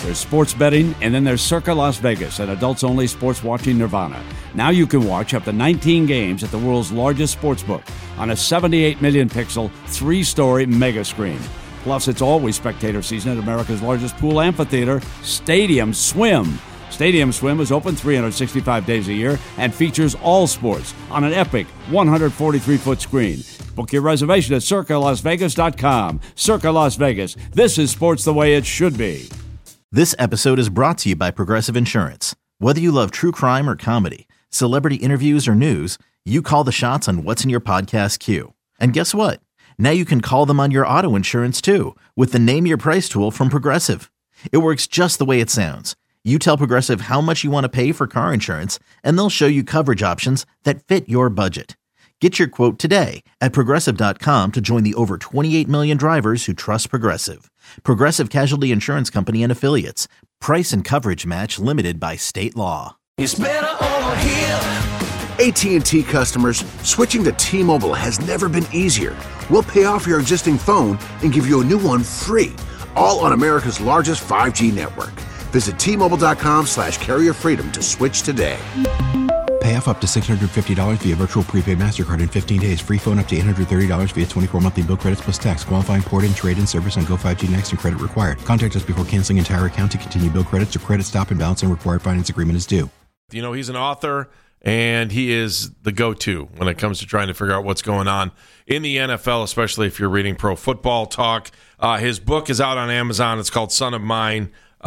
There's sports betting, and then there's Circa Las Vegas, an adults-only sports watching nirvana. Now you can watch up to 19 games at the world's largest sportsbook on a 78 million pixel, 3-story mega screen. Plus, it's always spectator season at America's largest pool amphitheater, Stadium Swim. Stadium Swim is open 365 days a year and features all sports on an epic 143-foot screen. Book your reservation at CircaLasVegas.com. Circa Las Vegas. This is sports the way it should be. This episode is brought to you by Progressive Insurance. Whether you love true crime or comedy, celebrity interviews or news, you call the shots on what's in your podcast queue. And guess what? Now you can call them on your auto insurance too with the Name Your Price tool from Progressive. It works just the way it sounds. You tell Progressive how much you want to pay for car insurance, and they'll show you coverage options that fit your budget. Get your quote today at Progressive.com to join the over 28 million drivers who trust Progressive. Progressive Casualty Insurance Company and Affiliates. Price and coverage match limited by state law. It's better over here. AT&T customers, switching to T-Mobile has never been easier. We'll pay off your existing phone and give you a new one free, all on America's largest 5G network. Visit T-Mobile.com/carrier freedom to switch today. Pay off up to $650 via virtual prepaid MasterCard in 15 days. Free phone up to $830 via 24 monthly bill credits plus tax. Qualifying port-in, trade-in service on Go 5G Next and credit required. Contact us before canceling entire account to continue bill credits or credit stop and balance and required finance agreement is due. You know, he's an author, and he is the go-to when it comes to trying to figure out what's going on in the NFL, especially if you're reading Pro Football Talk. His book is out on Amazon. It's called Son of Mine,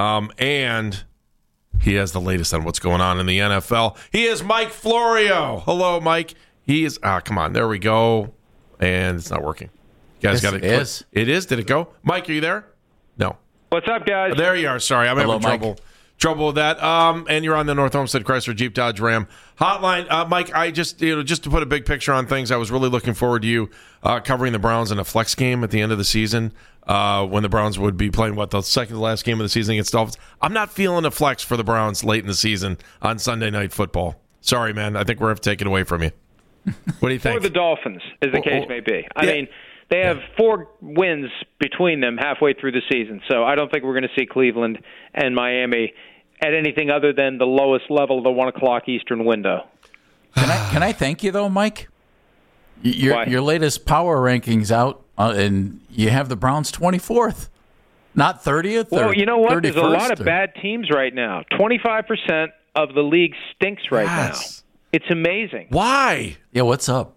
and he has the latest on what's going on in the NFL. He is Mike Florio. Hello, Mike. He is, come on, there we go. And it's not working. You guys got it? It is? Did it go? Mike, are you there? No. What's up, guys? Oh, there you are. Sorry, I'm having trouble with that. And you're on the North Homestead Chrysler Jeep Dodge Ram hotline. Mike, I just to put a big picture on things, I was really looking forward to you covering the Browns in a flex game at the end of the season when the Browns would be playing, the second to last game of the season against Dolphins. I'm not feeling a flex for the Browns late in the season on Sunday Night Football. Sorry, man. I think we're going to take it away from you. What do you think? Or the Dolphins, as the case may be. I mean, they have 4 wins between them halfway through the season, so I don't think we're going to see Cleveland and Miami at anything other than the lowest level of the 1 o'clock Eastern window. Can I thank you, though, Mike? Your latest power rankings out, and you have the Browns 24th, not 30th. Well, you know what? There's a lot of or... bad teams right now. 25% of the league stinks right now. It's amazing. Why? Yeah, what's up?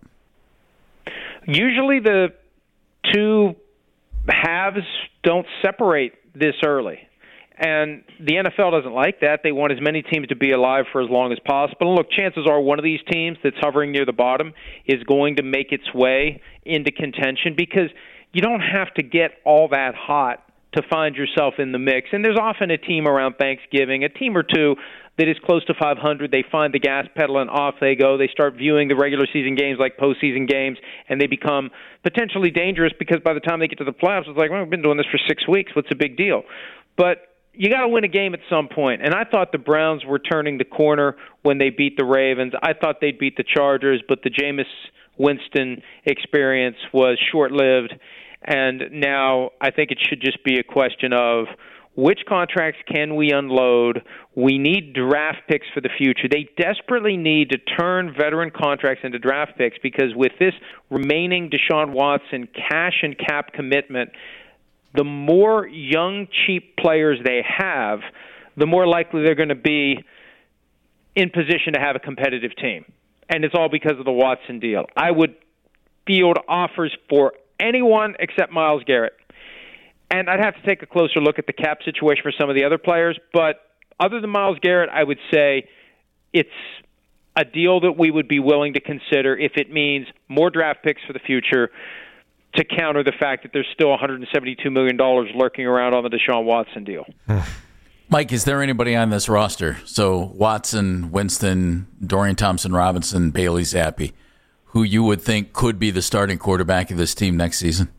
Usually the two halves don't separate this early. And the NFL doesn't like that. They want as many teams to be alive for as long as possible. And look, chances are one of these teams that's hovering near the bottom is going to make its way into contention because you don't have to get all that hot to find yourself in the mix. And there's often a team around Thanksgiving, a team or two that is close to 500. They find the gas pedal and off they go. They start viewing the regular season games like postseason games, and they become potentially dangerous because by the time they get to the playoffs, it's like, well, we've been doing this for 6 weeks. What's the big deal? But you got to win a game at some point. And I thought the Browns were turning the corner when they beat the Ravens. I thought they'd beat the Chargers, but the Jameis Winston experience was short-lived. And now I think it should just be a question of which contracts can we unload? We need draft picks for the future. They desperately need to turn veteran contracts into draft picks because with this remaining Deshaun Watson cash and cap commitment, the more young, cheap players they have, the more likely they're going to be in position to have a competitive team. And it's all because of the Watson deal. I would field offers for anyone except Myles Garrett. And I'd have to take a closer look at the cap situation for some of the other players. But other than Myles Garrett, I would say it's a deal that we would be willing to consider if it means more draft picks for the future to counter the fact that there's still $172 million lurking around on the Deshaun Watson deal. Mike, is there anybody on this roster? So Watson, Winston, Dorian Thompson-Robinson, Bailey Zappi, who you would think could be the starting quarterback of this team next season?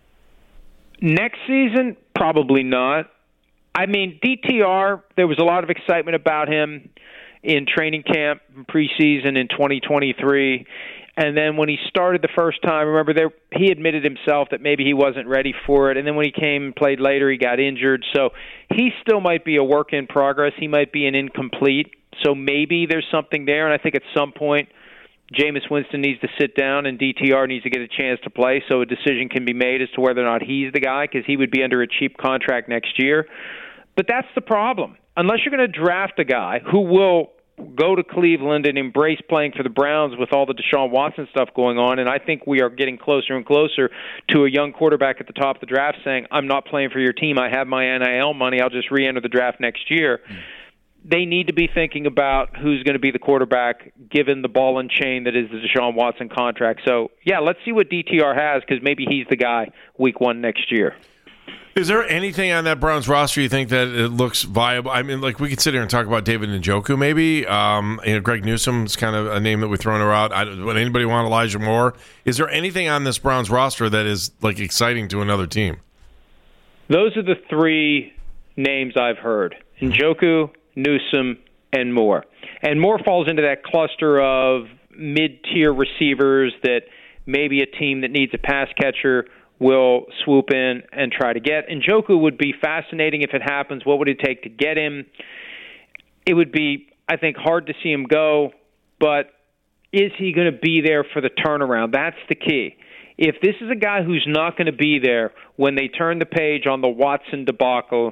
Next season, probably not. I mean, DTR, there was a lot of excitement about him in training camp, preseason in 2023. And then when he started the first time, remember, he admitted himself that maybe he wasn't ready for it. And then when he came and played later, he got injured. So he still might be a work in progress. He might be an incomplete. So maybe there's something there. And I think at some point, Jameis Winston needs to sit down and DTR needs to get a chance to play so a decision can be made as to whether or not he's the guy, because he would be under a cheap contract next year. But that's the problem. Unless you're going to draft a guy who will go to Cleveland and embrace playing for the Browns with all the Deshaun Watson stuff going on, and I think we are getting closer and closer to a young quarterback at the top of the draft saying, I'm not playing for your team, I have my NIL money, I'll just re-enter the draft next year. They need to be thinking about who's going to be the quarterback given the ball and chain that is the Deshaun Watson contract. So, yeah, let's see what DTR has, because maybe he's the guy week 1 next year. Is there anything on that Browns roster you think that it looks viable? I mean, like, we could sit here and talk about David Njoku maybe. Greg Newsome's kind of a name that we've thrown around. Would anybody want Elijah Moore? Is there anything on this Browns roster that is, like, exciting to another team? Those are the 3 names I've heard. Njoku, Newsome, and Moore. And Moore falls into that cluster of mid-tier receivers that maybe a team that needs a pass catcher will swoop in and try to get. Njoku would be fascinating if it happens. What would it take to get him? It would be, I think, hard to see him go, but is he going to be there for the turnaround? That's the key. If this is a guy who's not going to be there when they turn the page on the Watson debacle,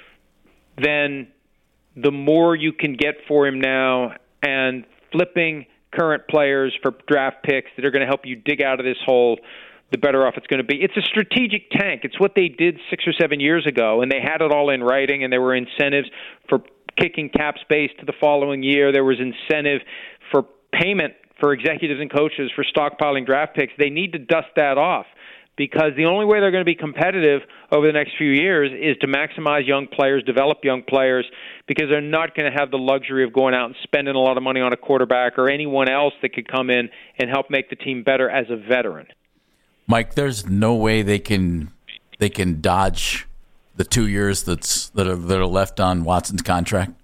then the more you can get for him now and flipping current players for draft picks that are going to help you dig out of this hole, the better off it's going to be. It's a strategic tank. It's what they did 6 or 7 years ago, and they had it all in writing, and there were incentives for kicking cap space to the following year. There was incentive for payment for executives and coaches for stockpiling draft picks. They need to dust that off, because the only way they're going to be competitive over the next few years is to maximize young players, develop young players, because they're not going to have the luxury of going out and spending a lot of money on a quarterback or anyone else that could come in and help make the team better as a veteran. Mike, there's no way they can dodge the 2 years that are left on Watson's contract.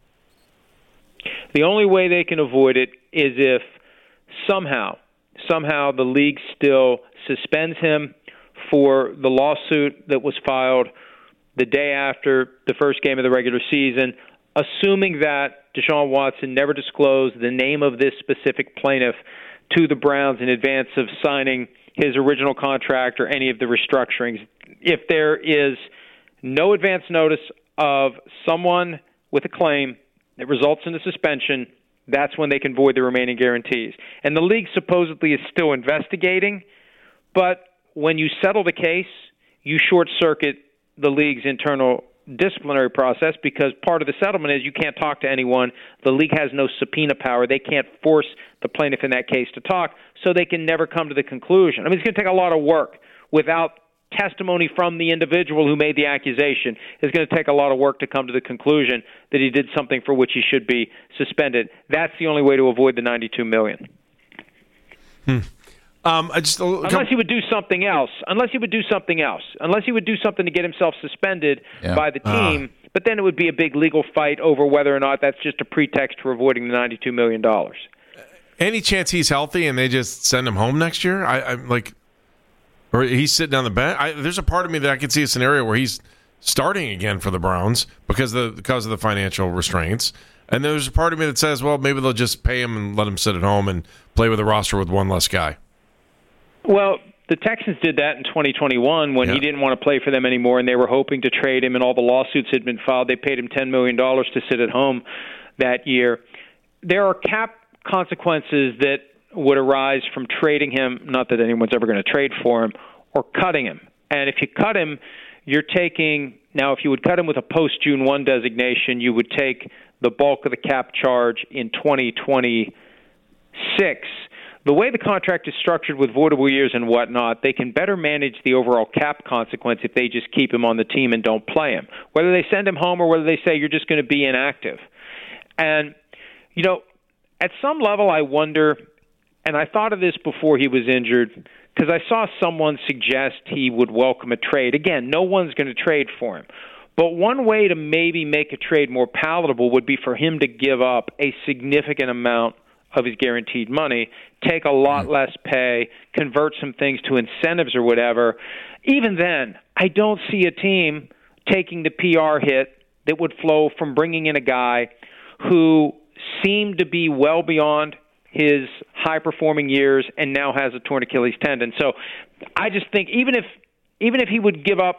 The only way they can avoid it is if somehow the league still suspends him for the lawsuit that was filed the day after the first game of the regular season, assuming that Deshaun Watson never disclosed the name of this specific plaintiff to the Browns in advance of signing his original contract or any of the restructurings. If there is no advance notice of someone with a claim that results in a suspension, that's when they can void the remaining guarantees. And the league supposedly is still investigating, but when you settle the case, you short-circuit the league's internal disciplinary process, because part of the settlement is you can't talk to anyone. The league has no subpoena power. They can't force the plaintiff in that case to talk, so they can never come to the conclusion. I mean, it's going to take a lot of work without testimony from the individual who made the accusation. It's going to take a lot of work to come to the conclusion that he did something for which he should be suspended. That's the only way to avoid the $92 million. Unless he would do something else. Unless he would do something to get himself suspended by the team. But then it would be a big legal fight over whether or not that's just a pretext for avoiding the $92 million. Any chance he's healthy and they just send him home next year? Or he's sitting on the bench? There's a part of me that I could see a scenario where he's starting again for the Browns because of the financial restraints. And there's a part of me that says, well, maybe they'll just pay him and let him sit at home and play with a roster with one less guy. Well, the Texans did that in 2021 when he didn't want to play for them anymore, and they were hoping to trade him, and all the lawsuits had been filed. They paid him $10 million to sit at home that year. There are cap consequences that would arise from trading him, not that anyone's ever going to trade for him, or cutting him. And if you cut him, you're taking – now, if you would cut him with a post-June 1 designation, you would take the bulk of the cap charge in 2026. The way the contract is structured with voidable years and whatnot, they can better manage the overall cap consequence if they just keep him on the team and don't play him, whether they send him home or whether they say you're just going to be inactive. And, you know, at some level I wonder, and I thought of this before he was injured, because I saw someone suggest he would welcome a trade. Again, no one's going to trade for him. But one way to maybe make a trade more palatable would be for him to give up a significant amount of his guaranteed money, take a lot less pay, convert some things to incentives or whatever. Even then, I don't see a team taking the PR hit that would flow from bringing in a guy who seemed to be well beyond his high-performing years and now has a torn Achilles tendon. So I just think even if he would give up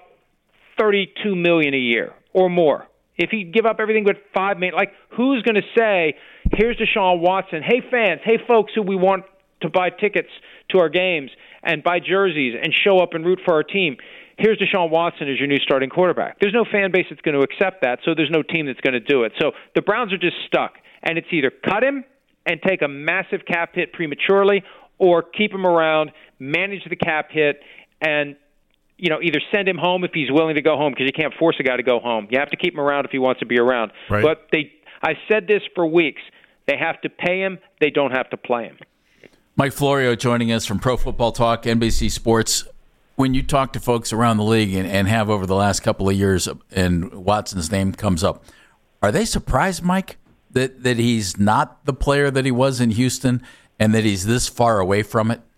$32 million a year or more, if he'd give up everything but $5 million, like who's going to say, here's Deshaun Watson, hey fans, hey folks who we want to buy tickets to our games and buy jerseys and show up and root for our team, here's Deshaun Watson as your new starting quarterback. There's no fan base that's going to accept that, so there's no team that's going to do it. So the Browns are just stuck, and it's either cut him and take a massive cap hit prematurely or keep him around, manage the cap hit, and either send him home if he's willing to go home, because you can't force a guy to go home. You have to keep him around if he wants to be around. Right. But I said this for weeks. They have to pay him. They don't have to play him. Mike Florio joining us from Pro Football Talk, NBC Sports. When you talk to folks around the league and have over the last couple of years and Watson's name comes up, are they surprised, Mike, that he's not the player that he was in Houston and that he's this far away from it?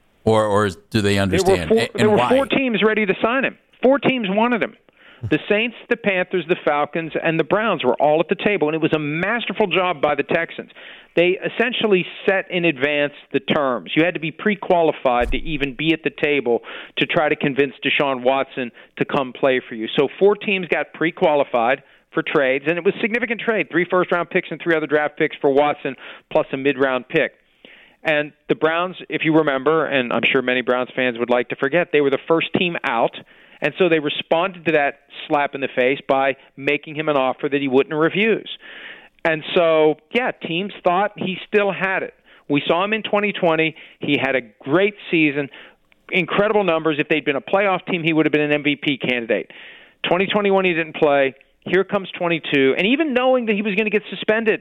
Or do they understand? There were 4 teams ready to sign him. 4 teams wanted him. The Saints, the Panthers, the Falcons, and the Browns were all at the table, and it was a masterful job by the Texans. They essentially set in advance the terms. You had to be pre-qualified to even be at the table to try to convince Deshaun Watson to come play for you. So 4 teams got pre-qualified for trades, and it was a significant trade, 3 first-round picks and 3 other draft picks for Watson, plus a mid-round pick. And the Browns, if you remember, and I'm sure many Browns fans would like to forget, they were the first team out, and so they responded to that slap in the face by making him an offer that he wouldn't refuse. And so, yeah, teams thought he still had it. We saw him in 2020. He had a great season, incredible numbers. If they'd been a playoff team, he would have been an MVP candidate. 2021, he didn't play. Here comes 22. And even knowing that he was going to get suspended,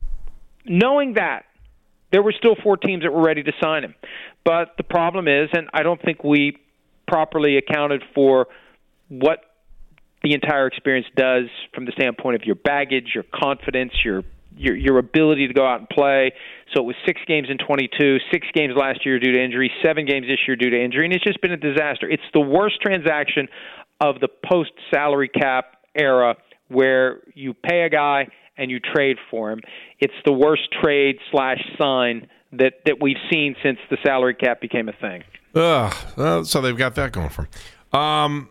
knowing that, there were still 4 teams that were ready to sign him. But the problem is, and I don't think we properly accounted for what the entire experience does from the standpoint of your baggage, your confidence, your ability to go out and play. So it was 6 games in 22, 6 games last year due to injury, 7 games this year due to injury, and it's just been a disaster. It's the worst transaction of the post-salary cap era where you pay a guy and you trade for him. It's the worst trade/sign that we've seen since the salary cap became a thing. So they've got that going for them.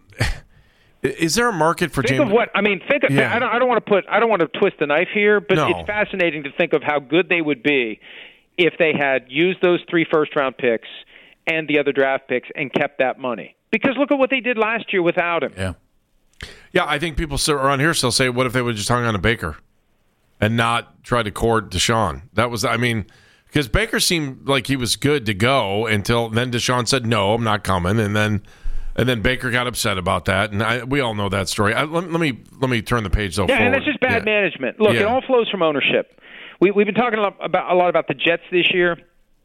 Is there a market for James? Think of what I mean. Think of. Yeah. I don't want to twist the knife here, but It's fascinating to think of how good they would be if they had used those 3 first-round picks and the other draft picks and kept that money. Because look at what they did last year without him. Yeah. I think people around here still say, "What if they would just hung on to Baker and not try to court Deshaun?" That was, because Baker seemed like he was good to go until then Deshaun said, "No, I'm not coming," and then Baker got upset about that, and we all know that story. Let me turn the page though. Yeah, forward. And that's just bad management. Look, it all flows from ownership. We've been talking a lot about the Jets this year.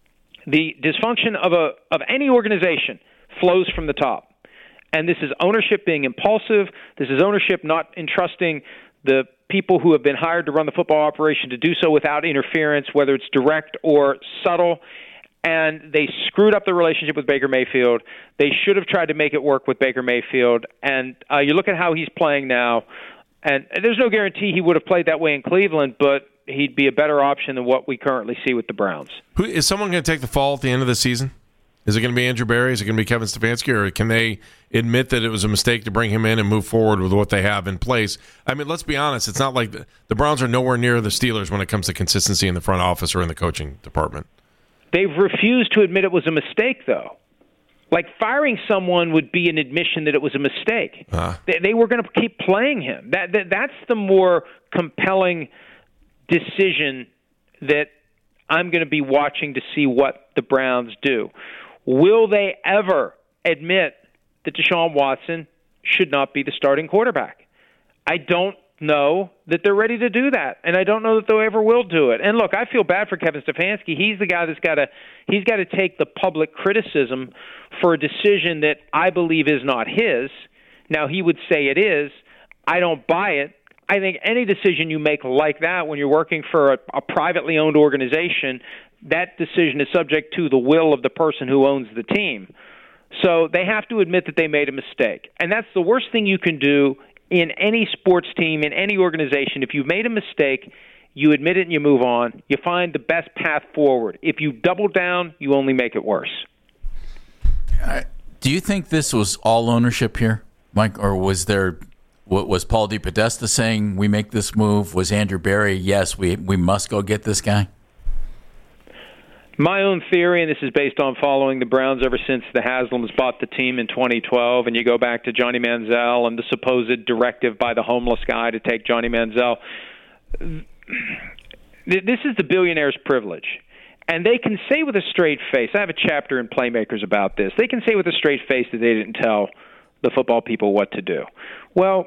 The dysfunction of any organization flows from the top, and this is ownership being impulsive. This is ownership not entrusting the people who have been hired to run the football operation to do so without interference, whether it's direct or subtle. And they screwed up the relationship with Baker Mayfield. They should have tried to make it work with Baker Mayfield. And you look at how he's playing now, and there's no guarantee he would have played that way in Cleveland, but he'd be a better option than what we currently see with the Browns. Is someone going to take the fall at the end of the season? Is it going to be Andrew Berry? Is it going to be Kevin Stefanski? Or can they admit that it was a mistake to bring him in and move forward with what they have in place? Let's be honest. It's not like the Browns are nowhere near the Steelers when it comes to consistency in the front office or in the coaching department. They've refused to admit it was a mistake, though. Like, firing someone would be an admission that it was a mistake. They were going to keep playing him. That's the more compelling decision that I'm going to be watching to see what the Browns do. Will they ever admit that Deshaun Watson should not be the starting quarterback? I don't know that they're ready to do that, and I don't know that they ever will do it. And look, I feel bad for Kevin Stefanski. He's the guy that's got to take the public criticism for a decision that I believe is not his. Now, he would say it is. I don't buy it. I think any decision you make like that when you're working for a privately owned organization, that decision is subject to the will of the person who owns the team. So they have to admit that they made a mistake. And that's the worst thing you can do in any sports team, in any organization. If you've made a mistake, you admit it and you move on. You find the best path forward. If you double down, you only make it worse. Do you think this was all ownership here, Mike, or was Paul DePodesta saying we make this move? Was Andrew Berry, yes, we must go get this guy? My own theory, and this is based on following the Browns ever since the Haslams bought the team in 2012, and you go back to Johnny Manziel and the supposed directive by the homeless guy to take Johnny Manziel. This is the billionaire's privilege. And they can say with a straight face, I have a chapter in Playmakers about this, they can say with a straight face that they didn't tell the football people what to do. Well,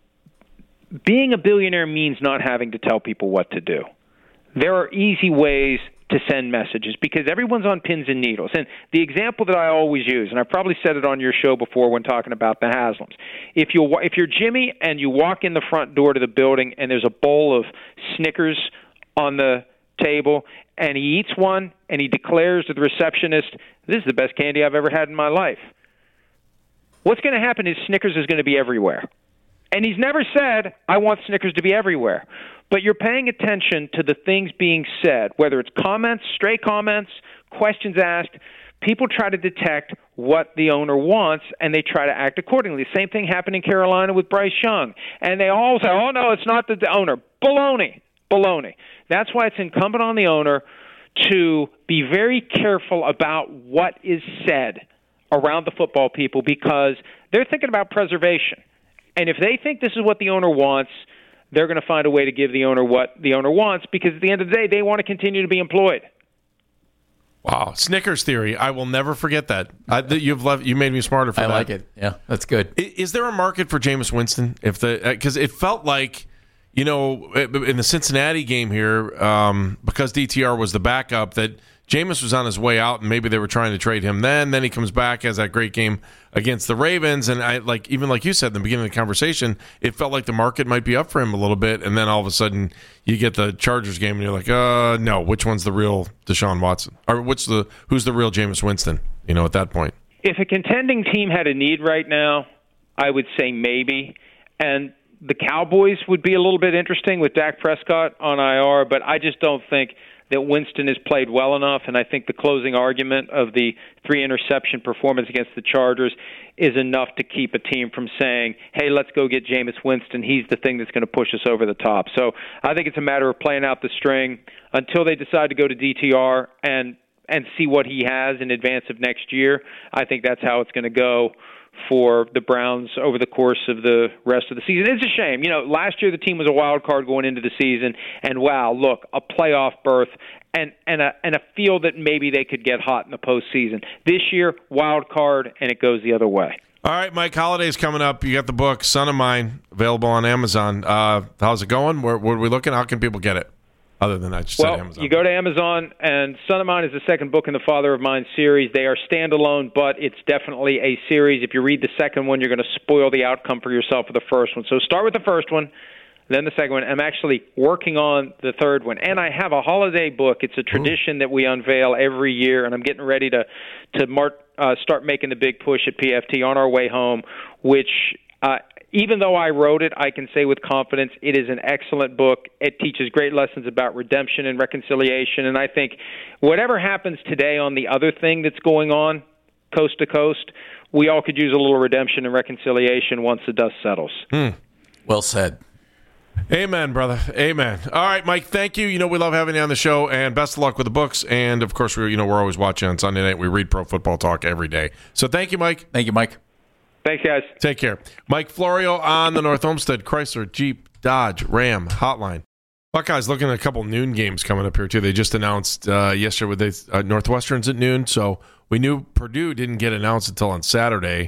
being a billionaire means not having to tell people what to do. There are easy ways to send messages because everyone's on pins and needles. And the example that I always use, and I've probably said it on your show before when talking about the Haslams, if you're Jimmy and you walk in the front door to the building and there's a bowl of Snickers on the table and he eats one and he declares to the receptionist, this is the best candy I've ever had in my life, what's going to happen is Snickers is going to be everywhere. And he's never said, I want Snickers to be everywhere. But you're paying attention to the things being said, whether it's comments, stray comments, questions asked. People try to detect what the owner wants, and they try to act accordingly. The same thing happened in Carolina with Bryce Young. And they all say, oh, no, it's not the owner. Baloney. That's why it's incumbent on the owner to be very careful about what is said around the football people because they're thinking about preservation. And if they think this is what the owner wants, they're going to find a way to give the owner what the owner wants because at the end of the day, they want to continue to be employed. Wow. Snickers theory. I will never forget that. You made me smarter for that. I like it. Yeah, that's good. Is there a market for Jameis Winston? Because it felt like, in the Cincinnati game here, because DTR was the backup, that Jameis was on his way out, and maybe they were trying to trade him then. Then he comes back, has that great game against the Ravens, and even like you said in the beginning of the conversation, it felt like the market might be up for him a little bit, and then all of a sudden you get the Chargers game, and you're like, no, which one's the real Deshaun Watson? Or who's the real Jameis Winston, at that point? If a contending team had a need right now, I would say maybe, and the Cowboys would be a little bit interesting with Dak Prescott on IR, but I just don't think that Winston has played well enough, and I think the closing argument of the 3-interception performance against the Chargers is enough to keep a team from saying, hey, let's go get Jameis Winston. He's the thing that's going to push us over the top. So I think it's a matter of playing out the string until they decide to go to DTR and see what he has in advance of next year. I think that's how it's going to go for the Browns over the course of the rest of the season. It's a shame. Last year the team was a wild card going into the season, and wow, look, a playoff berth and a feel that maybe they could get hot in the postseason. This year, wild card, and it goes the other way. All right, Mike, holiday's coming up. You got the book, Son of Mine, available on Amazon. How's it going? Where are we looking? How can people get it? Other than that, said Amazon. You go to Amazon, and Son of Mine is the second book in the Father of Mine series. They are standalone, but it's definitely a series. If you read the second one, you're going to spoil the outcome for yourself for the first one. So start with the first one, then the second one. I'm actually working on the third one. And I have a holiday book. It's a tradition that we unveil every year, and I'm getting ready to start making the big push at PFT on our way home, which even though I wrote it, I can say with confidence it is an excellent book. It teaches great lessons about redemption and reconciliation. And I think whatever happens today on the other thing that's going on coast to coast, we all could use a little redemption and reconciliation once the dust settles. Well said. Amen, brother. Amen. All right, Mike, thank you. We love having you on the show, and best of luck with the books. And, of course, we're always watching on Sunday night. We read Pro Football Talk every day. So thank you, Mike. Thank you, Mike. Thanks, guys. Take care. Mike Florio on the North Olmsted Chrysler Jeep Dodge Ram hotline. Buckeyes looking at a couple noon games coming up here, too. They just announced yesterday with Northwestern's at noon, so we knew Purdue didn't get announced until on Saturday.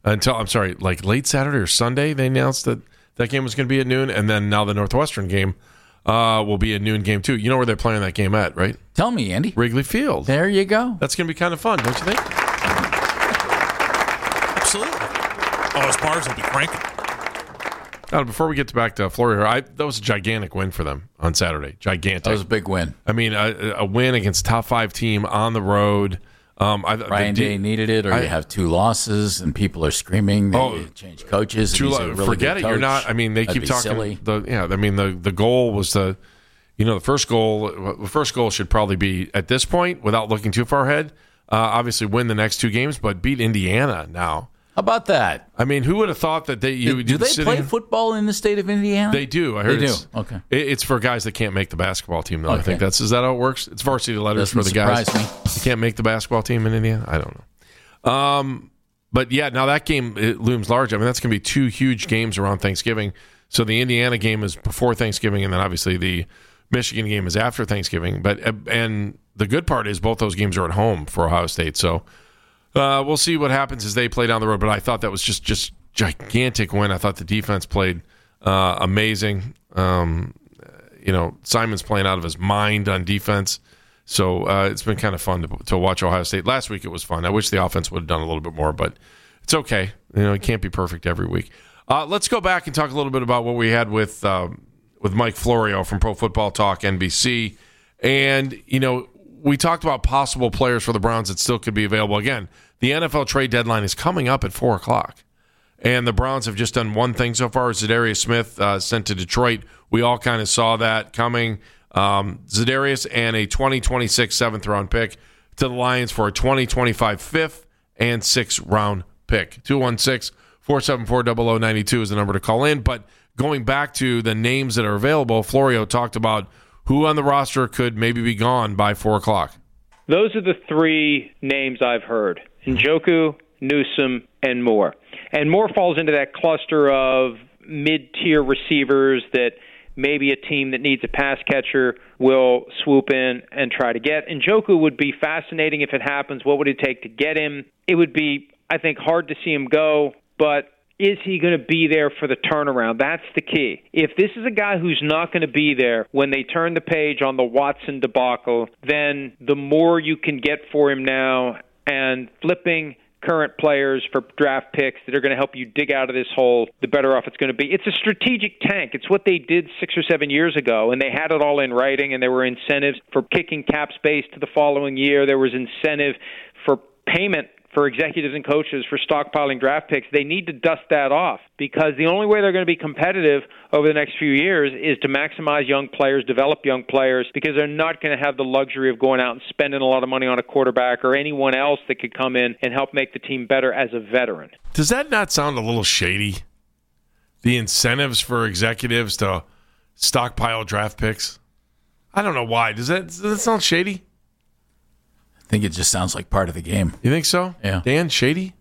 Late Saturday or Sunday, they announced that game was going to be at noon, and then now the Northwestern game will be a noon game, too. You know where they're playing that game at, right? Tell me, Andy. Wrigley Field. There you go. That's going to be kind of fun, don't you think? Absolutely. Oh, his bars will be cranking. Before we get back to Florida, that was a gigantic win for them on Saturday. Gigantic. That was a big win. I mean, a win against a top 5 team on the road. Ryan Day needed it, or you have 2 losses and people are screaming. They change coaches. Forget it. You're not. I mean, they keep talking. Silly. The goal was the first goal. The first goal should probably be at this point, without looking too far ahead. Obviously, win the next 2 games, but beat Indiana now. How about that? I mean, who would have thought that do they play football in the state of Indiana? They do. I heard they do. Okay. It's for guys that can't make the basketball team, though. Okay. I think is that how it works? It's varsity letters Doesn't for the guys. surprise me. You can't make the basketball team in Indiana? I don't know. But yeah, now that game it looms large. I mean, that's going to be 2 huge games around Thanksgiving. So the Indiana game is before Thanksgiving, and then obviously the Michigan game is after Thanksgiving. And the good part is both those games are at home for Ohio State. So we'll see what happens as they play down the road. But I thought that was just gigantic win. I thought the defense played amazing. Simon's playing out of his mind on defense. So it's been kind of fun to watch Ohio State. Last week it was fun. I wish the offense would have done a little bit more, but it's okay. It can't be perfect every week. Let's go back and talk a little bit about what we had with Mike Florio from Pro Football Talk NBC. And, we talked about possible players for the Browns that still could be available. Again, the NFL trade deadline is coming up at 4 o'clock. And the Browns have just done one thing so far. Za'Darius Smith sent to Detroit. We all kind of saw that coming. Za'Darius and a 2026 7th-round pick to the Lions for a 2025 5th and 6th round pick. 216-474-0092 is the number to call in. But going back to the names that are available, Florio talked about who on the roster could maybe be gone by 4 o'clock. Those are the 3 names I've heard: Njoku, Newsome, and Moore. And Moore falls into that cluster of mid-tier receivers that maybe a team that needs a pass catcher will swoop in and try to get. Njoku would be fascinating if it happens. What would it take to get him? It would be, I think, hard to see him go, but is he going to be there for the turnaround? That's the key. If this is a guy who's not going to be there when they turn the page on the Watson debacle, then the more you can get for him now and flipping current players for draft picks that are going to help you dig out of this hole, the better off it's going to be. It's a strategic tank. It's what they did 6 or 7 years ago, and they had it all in writing, and there were incentives for kicking cap space to the following year. There was incentive for payment for executives and coaches for stockpiling draft picks. They need to dust that off, because the only way they're going to be competitive over the next few years is to maximize young players, develop young players, because they're not going to have the luxury of going out and spending a lot of money on a quarterback or anyone else that could come in and help make the team better as a veteran. Does that not sound a little shady? The incentives for executives to stockpile draft picks? I don't know why. Does that sound shady? I think it just sounds like part of the game. You think so? Yeah. Dan, shady?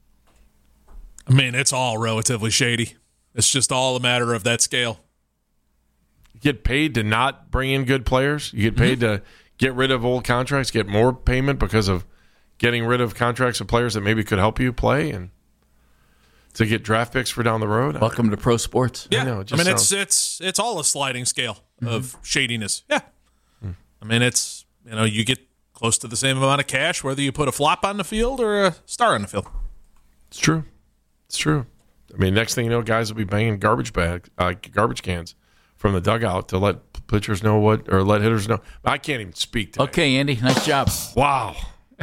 I mean, it's all relatively shady. It's just all a matter of that scale. You get paid to not bring in good players. You get paid to get rid of old contracts, get more payment because of getting rid of contracts of players that maybe could help you play, and to get draft picks for down the road. Welcome to pro sports. Yeah, I know, it's all a sliding scale of shadiness. Yeah, I mean, it's, you get close to the same amount of cash whether you put a flop on the field or a star on the field. It's true. I mean, next thing you know, guys will be banging garbage cans from the dugout to let pitchers know or let hitters know. I can't even speak today. Okay, Andy, nice job. Wow.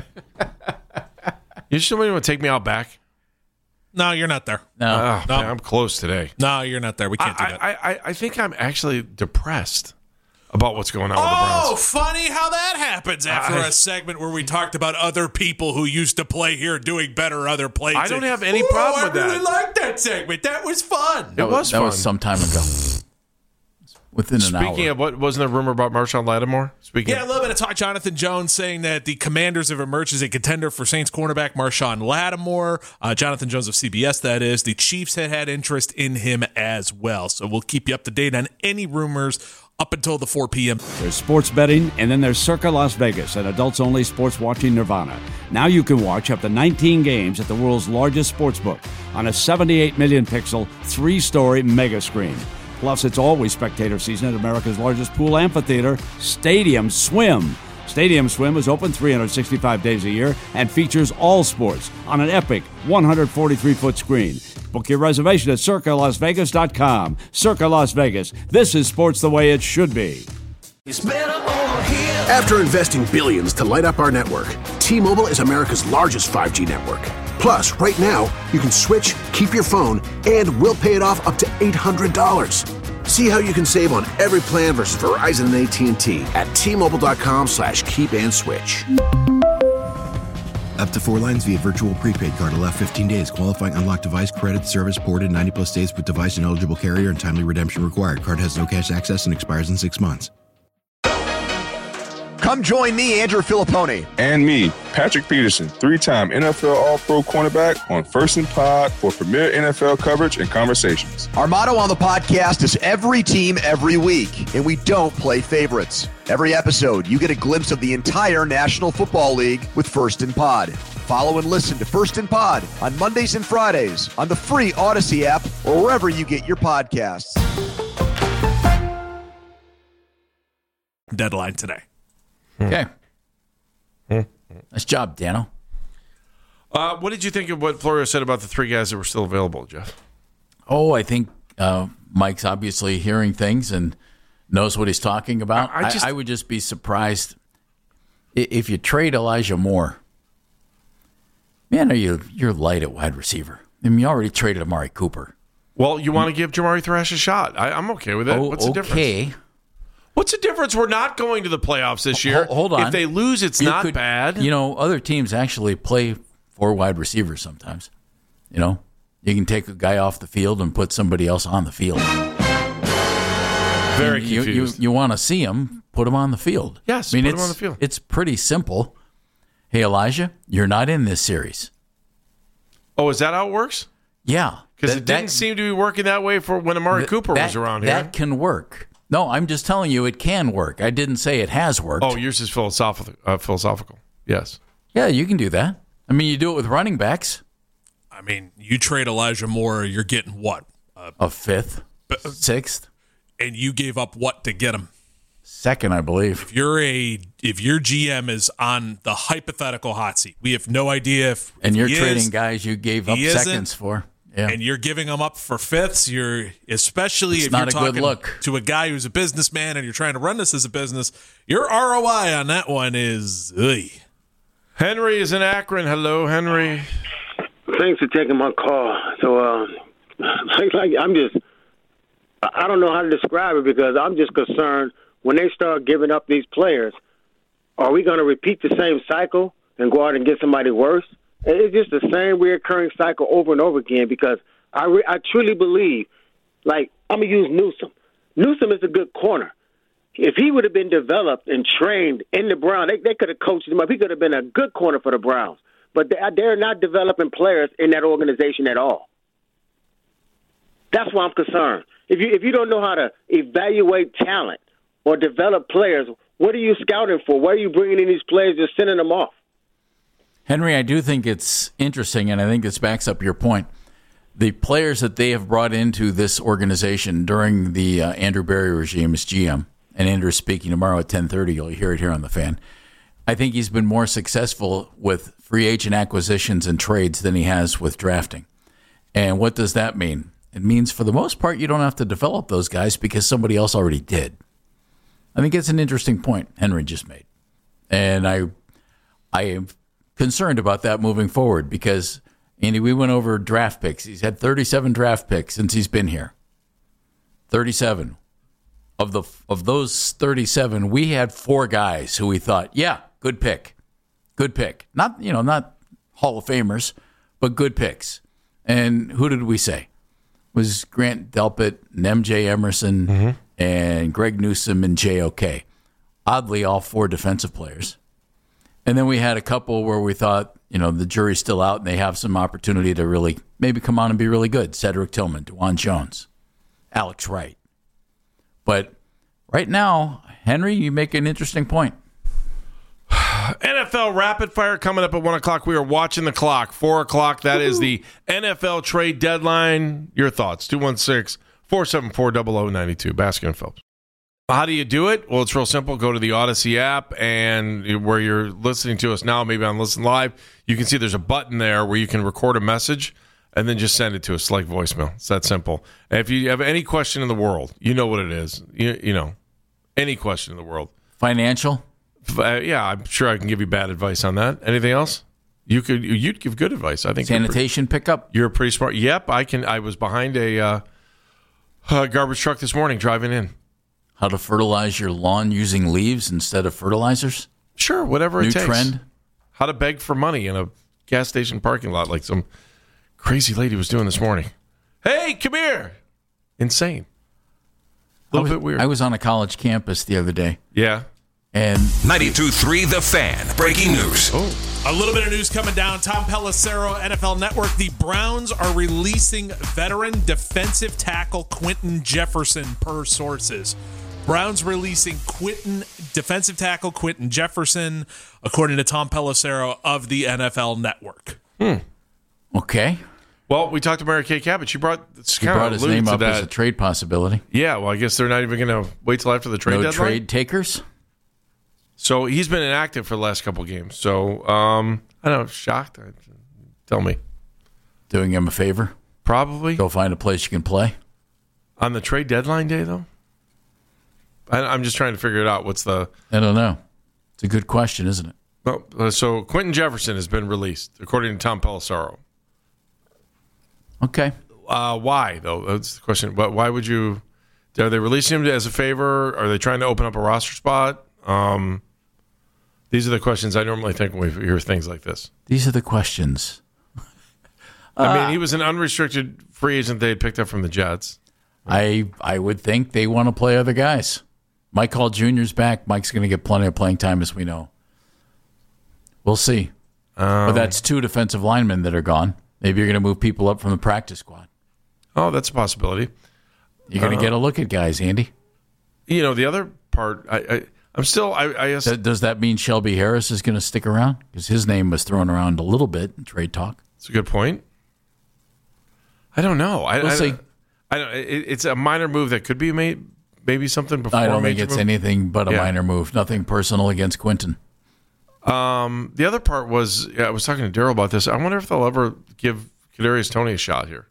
You still want to take me out back? No, you're not there. No. Man, I'm close today. No, you're not there. We can't do that. I think I'm actually depressed about what's going on with the Browns. Oh, funny how that happens after a segment where we talked about other people who used to play here doing better other places. I don't have any problem with that. I really liked that segment. That was fun. It was fun. That was some time ago. Within an hour. Speaking of, what wasn't there a rumor about Marshawn Lattimore? A little bit of talk. Jonathan Jones saying that the Commanders have emerged as a contender for Saints cornerback Marshawn Lattimore. Jonathan Jones of CBS, that is. The Chiefs had interest in him as well. So we'll keep you up to date on any rumors up until the 4 p.m. There's sports betting, and then there's Circa Las Vegas, an adults-only sports watching nirvana. Now you can watch up to 19 games at the world's largest sportsbook on a 78 million pixel, 3-story mega screen. Plus, it's always spectator season at America's largest pool amphitheater, Stadium Swim. Stadium Swim is open 365 days a year and features all sports on an epic 143-foot screen. Book your reservation at CircaLasVegas.com. Circa Las Vegas. This is sports the way it should be. It's better over here. After investing billions to light up our network, T-Mobile is America's largest 5G network. Plus, right now, you can switch, keep your phone, and we'll pay it off up to $800. See how you can save on every plan versus Verizon and AT&T at T-Mobile.com/keep and switch. Up to 4 lines via virtual prepaid card. Allow 15 days. Qualifying unlocked device credit service ported 90-plus days with device and eligible carrier and timely redemption required. Card has no cash access and expires in 6 months. Come join me, Andrew Filippone. And me, Patrick Peterson, 3-time NFL All-Pro cornerback on First and Pod for premier NFL coverage and conversations. Our motto on the podcast is every team, every week, and we don't play favorites. Every episode, you get a glimpse of the entire National Football League with First and Pod. Follow and listen to First and Pod on Mondays and Fridays on the free Odyssey app or wherever you get your podcasts. Deadline today. Okay. Nice job, Dano. What did you think of what Florio said about the 3 guys that were still available, Jeff? Oh, I think Mike's obviously hearing things and knows what he's talking about. I would just be surprised if you trade Elijah Moore. Man, you're light at wide receiver. I mean, you already traded Amari Cooper. Well, you want to give Jamari Thrash a shot. I'm okay with it. What's the difference? What's the difference? We're not going to the playoffs this year. Hold on. If they lose, it's not bad. You know, other teams actually play 4 wide receivers sometimes. You know, you can take a guy off the field and put somebody else on the field. Very confused. You want to see him, put him on the field. Yes, put him on the field. It's pretty simple. Hey, Elijah, you're not in this series. Oh, is that how it works? Yeah. Because it didn't seem to be working that way for when Amari Cooper was around here. That can work. No, I'm just telling you it can work. I didn't say it has worked. Oh, yours is philosophical. Yes. Yeah, you can do that. I mean, you do it with running backs. I mean, you trade Elijah Moore, you're getting what? A 5th, 6th. And you gave up what to get him? 2nd, I believe. If your GM is on the hypothetical hot seat, we have no idea if you're trading guys you gave up seconds for. Yeah. And you're giving them up for 5ths. Especially if you're talking to a guy who's a businessman and you're trying to run this as a business, your ROI on that one is ugh. Henry is in Akron. Hello, Henry. Thanks for taking my call. So, I don't know how to describe it because I'm just concerned when they start giving up these players, are we going to repeat the same cycle and go out and get somebody worse? It's just the same reoccurring cycle over and over again because I truly believe, like, I'm going to use Newsome. Newsome is a good corner. If he would have been developed and trained in the Browns, they could have coached him up. He could have been a good corner for the Browns. But they're not developing players in that organization at all. That's why I'm concerned. If you don't know how to evaluate talent or develop players, what are you scouting for? Why are you bringing in these players and sending them off? Henry, I do think it's interesting, and I think this backs up your point. The players that they have brought into this organization during the Andrew Berry regime as GM, and Andrew's speaking tomorrow at 10:30, you'll hear it here on The Fan. I think he's been more successful with free agent acquisitions and trades than he has with drafting. And what does that mean? It means, for the most part, you don't have to develop those guys because somebody else already did. I think it's an interesting point Henry just made. And I am concerned about that moving forward because, Andy, we went over draft picks. He's had 37 draft picks since he's been here. 37. Of those 37, we had 4 guys who we thought, yeah, good pick. Good pick. Not Hall of Famers, but good picks. And who did we say? It was Grant Delpit and MJ Emerson and Greg Newsome and JOK. Oddly, all 4 defensive players. And then we had a couple where we thought, the jury's still out and they have some opportunity to really maybe come on and be really good. Cedric Tillman, DeJuan Jones, Alex Wright. But right now, Henry, you make an interesting point. NFL Rapid Fire coming up at 1 o'clock. We are watching the clock. 4 o'clock, that is the NFL trade deadline. Your thoughts, 216-474-0092. Baskin and Phelps. How do you do it? Well, it's real simple. Go to the Odyssey app, and where you're listening to us now, maybe on Listen Live, you can see there's a button there where you can record a message and then just send it to us like voicemail. It's that simple. And if you have any question in the world, you know what it is. You know, any question in the world. Financial? Yeah, I'm sure I can give you bad advice on that. Anything else? You'd give good advice. I think sanitation pickup. You're pretty smart. Yep, I can. I was behind a garbage truck this morning driving in. How to fertilize your lawn using leaves instead of fertilizers? Sure, whatever it takes. New trend. How to beg for money in a gas station parking lot like some crazy lady was doing this morning. Hey, come here. Insane. A little bit weird. I was on a college campus the other day. Yeah. And 92.3 The Fan. Breaking news. Oh. A little bit of news coming down. Tom Pelissero, NFL Network. The Browns are releasing veteran defensive tackle Quentin Jefferson per sources. Browns releasing defensive tackle Quentin Jefferson, according to Tom Pelissero of the NFL Network. Okay. Well, we talked to Mary Kay Cabot. She brought his name up as a trade possibility. Yeah, well, I guess they're not even going to wait till after the trade deadline. No trade takers? So he's been inactive for the last couple of games. So, I don't know, shocked? Tell me. Doing him a favor? Probably. Go find a place you can play? On the trade deadline day, though? I'm just trying to figure it out. I don't know. It's a good question, isn't it? Well, so Quentin Jefferson has been released, according to Tom Pelissero. Okay. Why, though? That's the question. Why would you... Are they releasing him as a favor? Are they trying to open up a roster spot? These are the questions I normally think when we hear things like this. These are the questions. I mean, he was an unrestricted free agent they had picked up from the Jets. I would think they want to play other guys. Mike Hall Jr.'s back. Mike's going to get plenty of playing time, as we know. We'll see. But that's 2 defensive linemen that are gone. Maybe you're going to move people up from the practice squad. Oh, that's a possibility. You're going to get a look at guys, Andy. You know, the other part, I'm still... Does that mean Shelby Harris is going to stick around? Because his name was thrown around a little bit in trade talk. That's a good point. I don't know. We'll see. It's a minor move that could be made. Maybe something before. I don't think it's anything but a minor move. Nothing personal against Quentin. The other part was, I was talking to Daryl about this. I wonder if they'll ever give Kadarius Toney a shot here.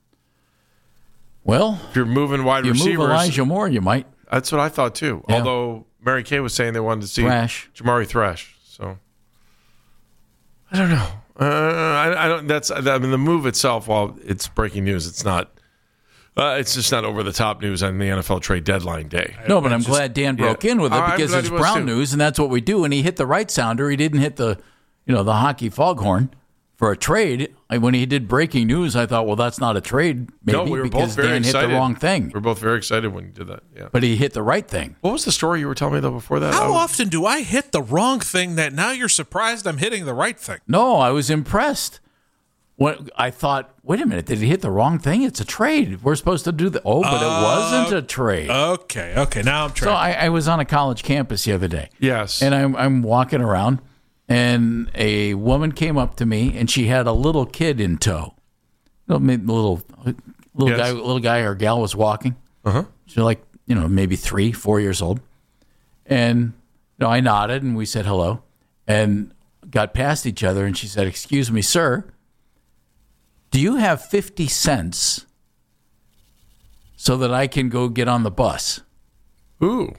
Well, if you're moving wide receivers, you move Elijah Moore, you might. That's what I thought too. Yeah. Although Mary Kay was saying they wanted to see Jamari Thrash. So I don't know. I don't. I mean, the move itself, while it's breaking news, it's not. It's just not over the top news on the NFL trade deadline day. No, but I'm glad Dan broke in with it because it's Brown news, and that's what we do. And he hit the right sounder. He didn't hit the hockey foghorn for a trade. When he did breaking news, I thought, well, that's not a trade. Maybe, no, we were because both very Dan excited. hit the wrong thing. We were both very excited when he did that. Yeah, but he hit the right thing. What was the story you were telling me though before that? How often do I hit the wrong thing that now you're surprised I'm hitting the right thing? No, I was impressed. When I thought, wait a minute, did he hit the wrong thing? It's a trade. We're supposed to do the but it wasn't a trade. Okay, now I'm tracking. So I was on a college campus the other day. Yes. And I'm walking around, and a woman came up to me, and she had a little kid in tow. Little guy or gal was walking. Uh-huh. She's like, maybe 3-4 years old. And I nodded, and we said hello, and got past each other, and she said, "Excuse me, sir. Do you have 50 cents so that I can go get on the bus?" Ooh.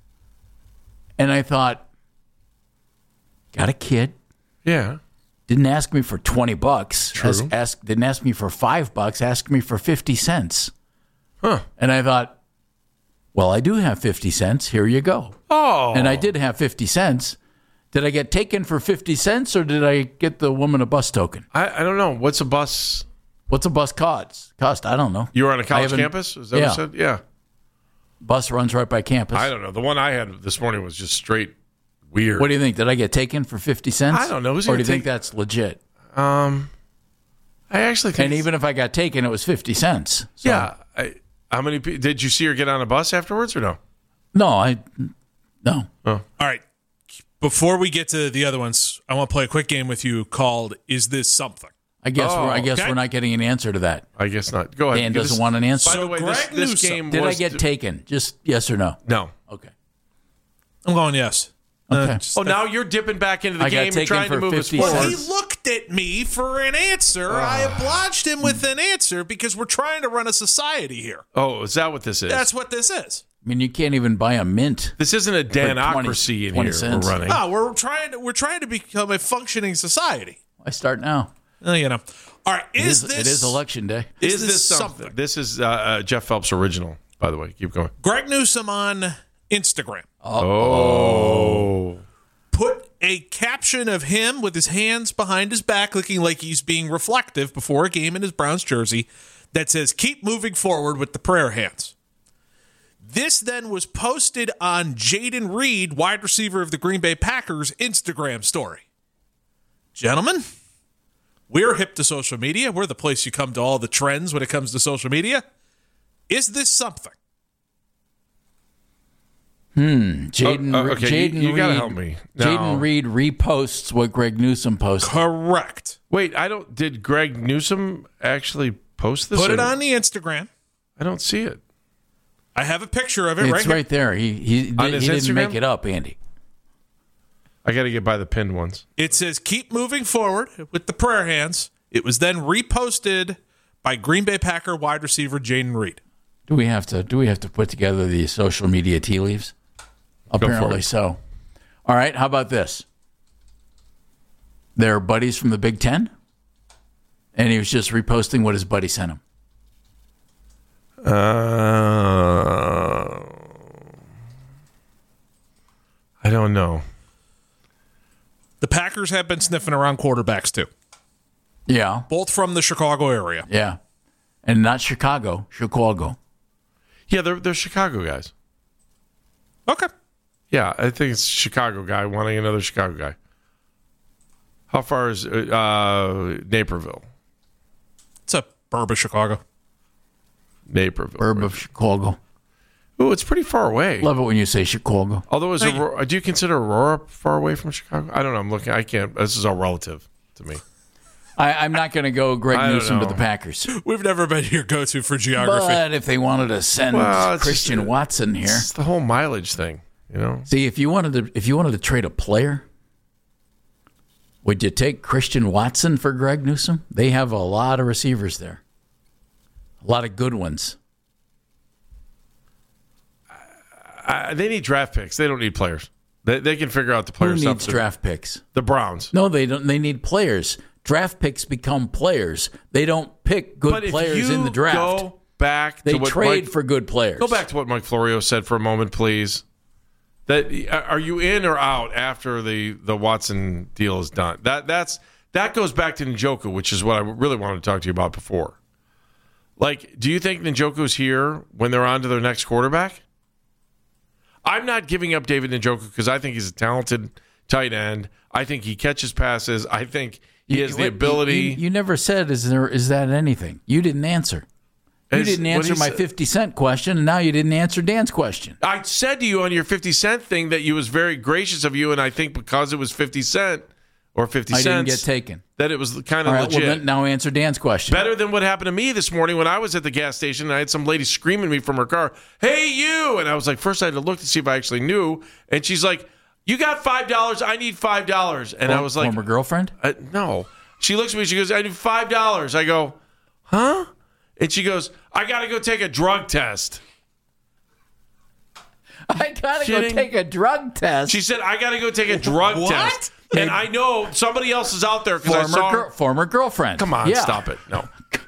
And I thought, got a kid. Yeah. Didn't ask me for $20. True. Didn't ask me for $5. Asked me for 50 cents. Huh. And I thought, well, I do have 50 cents. Here you go. Oh. And I did have 50 cents. Did I get taken for 50 cents or did I get the woman a bus token? I don't know. What's a bus cost? I don't know. You were on a college campus? Is that what you said? Yeah. Bus runs right by campus. I don't know. The one I had this morning was just straight weird. What do you think? Did I get taken for 50 cents? I don't know. Or do you think that's legit? I actually think... And even if I got taken, it was 50 cents. So. Yeah. How many people... Did you see her get on a bus afterwards or no? No. No. Oh. All right. Before we get to the other ones, I want to play a quick game with you called Is This Something? I guess we're not getting an answer to that. I guess not. Go ahead. Dan doesn't want an answer. By the way, this game did I get taken? Just yes or no? No. Okay. I'm going yes. Okay. Now you're dipping back into the I got game and taken trying to for move us 50 forward. Well, he looked at me for an answer. I obliged him with an answer because we're trying to run a society here. Oh, is that what this is? That's what this is. I mean, you can't even buy a mint. This isn't a Danocracy in 20 here cents. we're running. No, we're trying to become a functioning society. I start now. All right. It is election day. Is this something? This is Jeff Phelps' original, by the way. Keep going. Greg Newsome on Instagram. Oh. Put a caption of him with his hands behind his back, looking like he's being reflective before a game in his Browns jersey, that says, "Keep moving forward with the prayer hands." This then was posted on Jaden Reed, wide receiver of the Green Bay Packers, Instagram story. Gentlemen, we're hip to social media. We're the place you come to all the trends when it comes to social media. Is this something? Jaden you got to Reed- help me. No. Jaden Reed reposts what Greg Newsome posted. Correct. Wait, did Greg Newsome actually post this? Put it on the Instagram. I don't see it. I have a picture of it It's right right there. He On his didn't Instagram? make it up, Andy. I got to get by the pinned ones. here. It says, "Keep moving forward with the prayer hands." It was then reposted by Green Bay Packer wide receiver Jaden Reed. Do we have to put together the social media tea leaves? Apparently so. All right, how about this? They're buddies from the Big Ten, and he was just reposting what his buddy sent him. I don't know. The Packers have been sniffing around quarterbacks too, Yeah, both from the Chicago area. yeah. And not Chicago. Yeah, they're Chicago guys. Okay. Yeah, I think it's a Chicago guy wanting another Chicago guy. How far is Naperville? It's a burb of Chicago. Naperville. Burb of Chicago. Ooh, it's pretty far away. Love it when you say Chicago. Although, do you consider Aurora far away from Chicago? I don't know. I'm looking. I can't. This is all relative to me. I'm not going to go Greg I don't Newsome to know. the Packers. We've never been your go-to for geography. But if they wanted to send Well, it's Christian just- Watson here, It's the whole mileage thing, you know. see if you wanted to trade a player, would you take Christian Watson for Greg Newsome? They have a lot of receivers there, a lot of good ones. They need draft picks. They don't need players. They can figure out the Who players. needs draft picks? The Browns. No, they don't. They need players. Draft picks become players. They don't pick good But if players you in the draft. Go back. They to what trade Mike, for good players. Go back to what Mike Florio said for a moment, please. That are you in or out after the Watson deal is done? That goes back to Njoku, which is what I really wanted to talk to you about before. Like, do you think Njoku's here when they're on to their next quarterback? I'm not giving up David Njoku because I think he's a talented tight end. I think he catches passes. I think he has the ability. You never said, is that anything? You didn't answer. You didn't answer my 50-cent question, and now you didn't answer Dan's question. I said to you on your 50-cent thing that you was very gracious of you, and I think because it was 50 cent or 50 I cents, didn't get taken. that it was kind All of right, legit. well, then now answer Dan's question. Better than what happened to me this morning when I was at the gas station and I had some lady screaming at me from her car, "Hey, you!" And I was like, first I had to look to see if I actually knew. And she's like, "You got $5. I need $5. And I was like, former girlfriend? No. She looks at me. She goes, "I need $5. I go, "Huh?" And she goes, "I got to go take a drug test." I gotta go take a drug test. She said, "I got to go take a drug test." And I know somebody else is out there because I saw her. Former girlfriend. Come on, Yeah. stop it. No.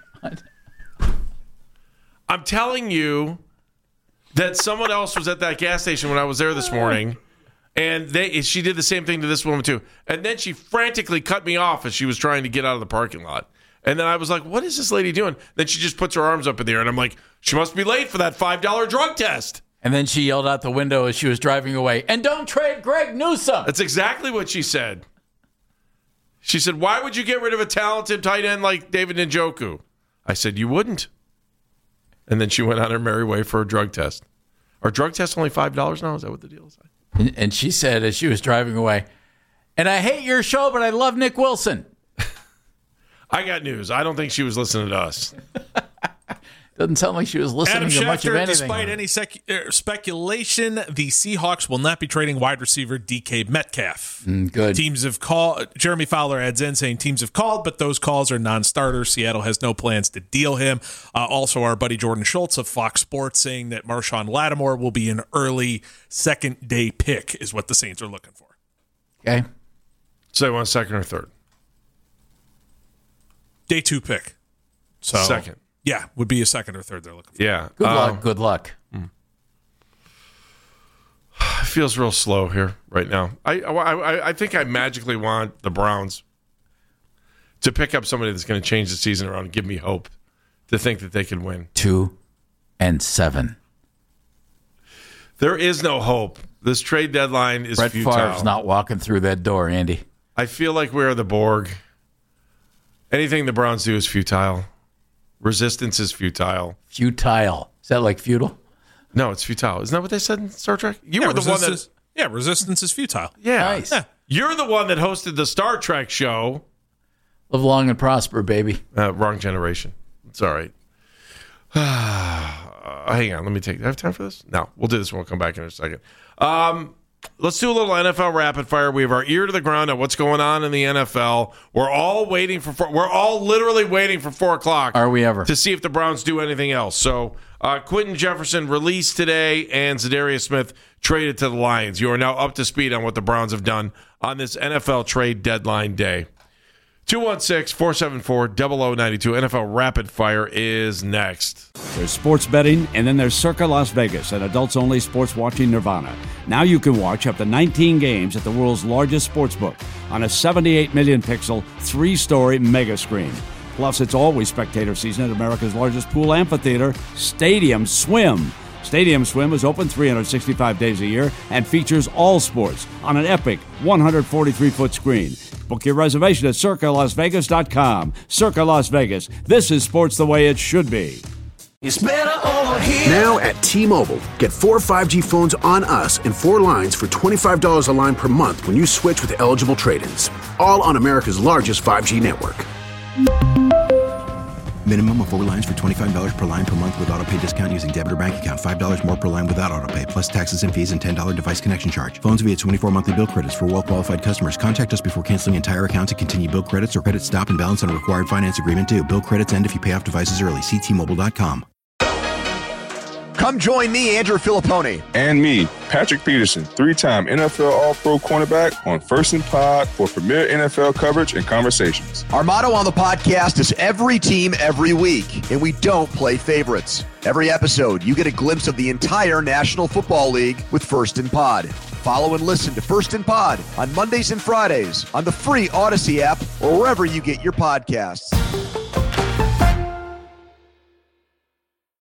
I'm telling you that someone else was at that gas station when I was there this morning, and she did the same thing to this woman too. And then she frantically cut me off as she was trying to get out of the parking lot. And then I was like, "What is this lady doing?" Then she just puts her arms up in the air, and I'm like, "She must be late for that $5 drug test." And then she yelled out the window as she was driving away, "And don't trade Greg Newsome." That's exactly what she said. She said, "Why would you get rid of a talented tight end like David Njoku?" I said, "You wouldn't." And then she went on her merry way for a drug test. Are drug tests only $5 now? Is that what the deal is? And she said as she was driving away, "And I hate your show, but I love Nick Wilson." I got news. I don't think she was listening to us. Doesn't sound like she was listening Adam to much of Schefter, anything. despite any speculation, the Seahawks will not be trading wide receiver DK Metcalf. Good. Teams have called. Jeremy Fowler adds in saying teams have called, but those calls are non-starters. Seattle has no plans to deal him. Also, our buddy Jordan Schultz of Fox Sports saying that Marshawn Lattimore will be an early second-day pick is what the Saints are looking for. Okay. So they want second or third? Day 2 pick. So second. Yeah, would be a second or third they're looking for. Yeah. Good luck. Good luck. It feels real slow here right now. I think I magically want the Browns to pick up somebody that's going to change the season around and give me hope to think that they can win. 2-7. There is no hope. This trade deadline is Brett futile. Favre's not walking through that door, Andy. I feel like we're the Borg. Anything the Browns do is futile. Resistance is futile. Futile. Is that like futile? No, it's futile. Isn't that what they said in Star Trek? You were the one that... Yeah, resistance is futile. Yeah. Nice. Yeah. You're the one that hosted the Star Trek show. Live long and prosper, baby. Wrong generation. It's all right. Hang on. Let me take... Do I have time for this? No. We'll do this when we'll come back in a second. Let's do a little NFL rapid fire. We have our ear to the ground on what's going on in the NFL. We're all literally waiting for 4 o'clock. Are we ever? To see if the Browns do anything else. So Quentin Jefferson released today and Zadarius Smith traded to the Lions. You are now up to speed on what the Browns have done on this NFL trade deadline day. 216-474-0092. NFL Rapid Fire is next. There's sports betting, and then there's Circa Las Vegas, an adults-only sports watching nirvana. Now you can watch up to 19 games at the world's largest sportsbook on a 78 million pixel, 3-story mega screen. Plus, it's always spectator season at America's largest pool amphitheater, Stadium Swim. Stadium Swim is open 365 days a year and features all sports on an epic 143-foot screen. Book your reservation at CircaLasVegas.com. Circa Las Vegas. This is sports the way it should be. It's better over here. Now at T-Mobile, get 4 5G phones on us and 4 lines for $25 a line per month when you switch with eligible trade-ins. All on America's largest 5G network. Minimum of 4 lines for $25 per line per month with autopay discount using debit or bank account. $5 more per line without autopay, plus taxes and fees and $10 device connection charge. Phones via 24 monthly bill credits for well-qualified customers. Contact us before canceling entire account to continue bill credits or credit stop and balance on a required finance agreement due. Bill credits end if you pay off devices early. See T-Mobile.com. Come join me, Andrew Filippone. And me, Patrick Peterson, 3-time NFL All-Pro cornerback on First and Pod for premier NFL coverage and conversations. Our motto on the podcast is every team, every week, and we don't play favorites. Every episode, you get a glimpse of the entire National Football League with First and Pod. Follow and listen to First and Pod on Mondays and Fridays on the free Odyssey app or wherever you get your podcasts.